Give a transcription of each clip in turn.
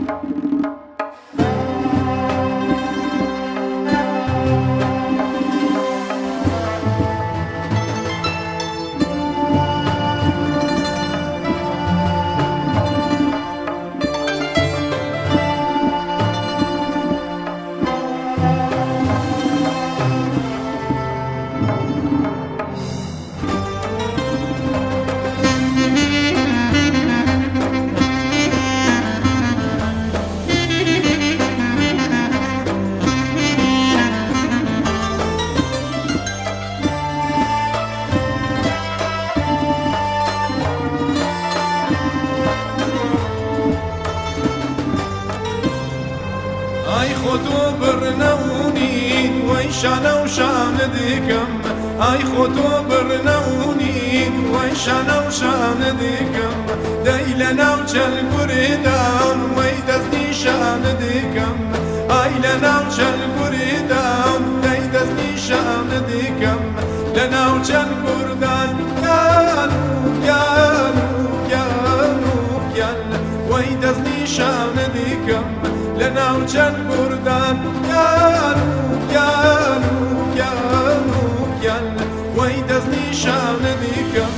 اي خطو برنوني ويشانا وشان ديكم اي خطو برنوني ويشانا وشان ديكم ديلنا وشل قريدان ويدزني شان ديكم اي لنا وشل قريدان ويدزني شان ديكم لنا وشل قردان يالو ويدزني شان ديكم لنا وشل قردان يالو ويدزني شان ديكم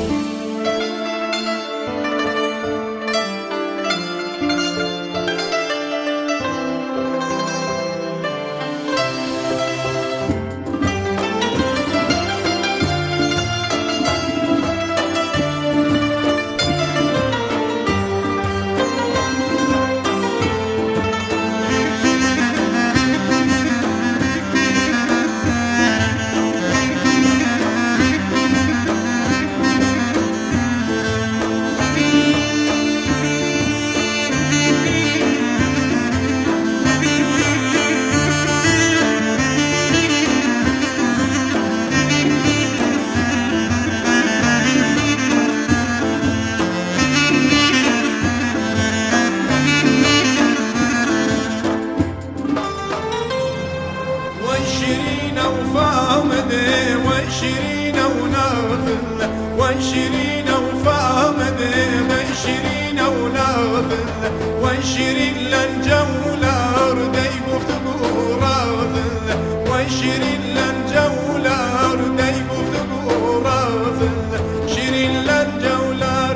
وعشرين وناثل وعشرين وفامد وعشرين وناثل وعشرين للجولة ردي بفتقو راثل وعشرين للجولة ردي بفتقو راثل شيرين للجولة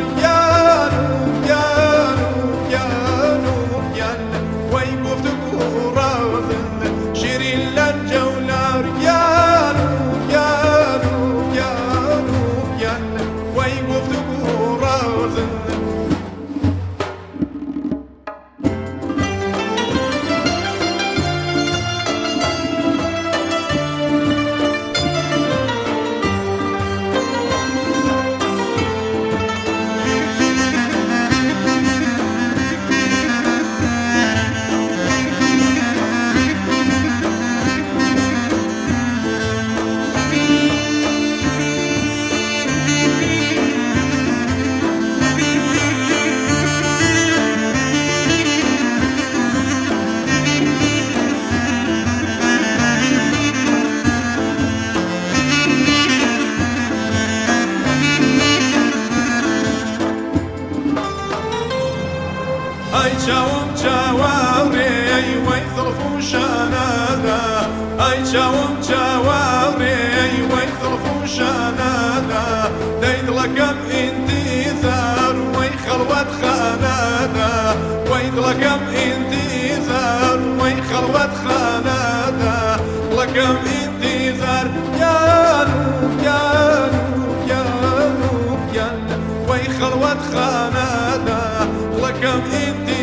يانو ويبفتقو راثل شيرين للجولة اي شاوم شاوري ويصرفوا شنادا اي شاوم شاوري ويصرفوا شنادا ديد لكم انتظار ويخلوت خنادا ويد لكم انتظار ويخلوت خنادا لكم انتظار يانو ويخلوت خنادا لكم انتظار